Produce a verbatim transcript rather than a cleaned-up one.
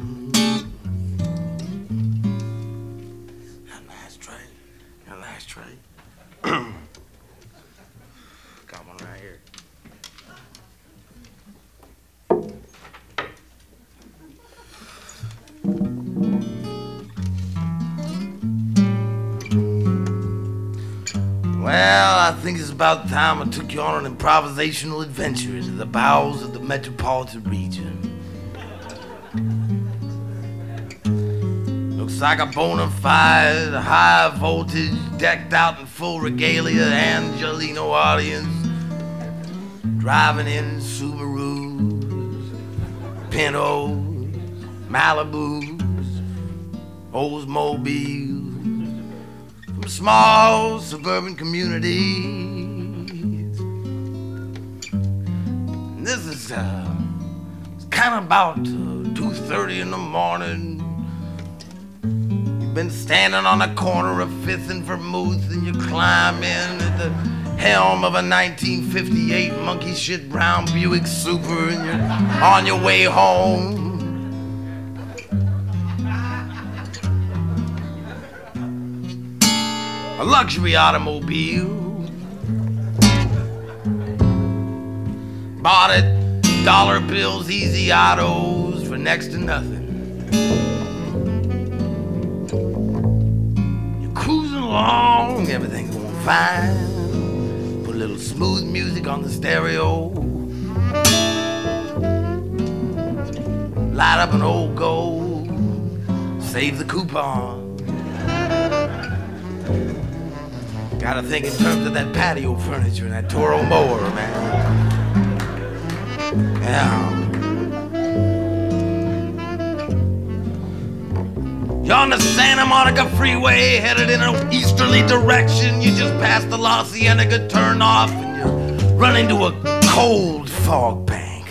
Got an ashtray. Got an ashtray. Got one right here. Well, I think it's about time I took you on an improvisational adventure into the bowels of the metropolitan region. Looks like a bona fide, high voltage, decked out in full regalia Angelino audience, driving in Subarus, Pintos, Malibus, Oldsmobiles, from small suburban communities. And this is uh, it's kind of about uh, two thirty in the morning. You've been standing on the corner of Fifth and Vermouth, and you climb in at the helm of a nineteen fifty-eight monkey shit brown Buick Super, and you're on your way home. A luxury automobile, bought at Dollar Bills Easy Autos for next to nothing. You're cruising along, everything's going fine. Put a little smooth music on the stereo, light up an old gold, save the coupon. Gotta think in terms of that patio furniture and that Toro mower, man. Yeah. You're on the Santa Monica Freeway, headed in an easterly direction. You just passed the La Cienega turnoff, and you run into a cold fog bank.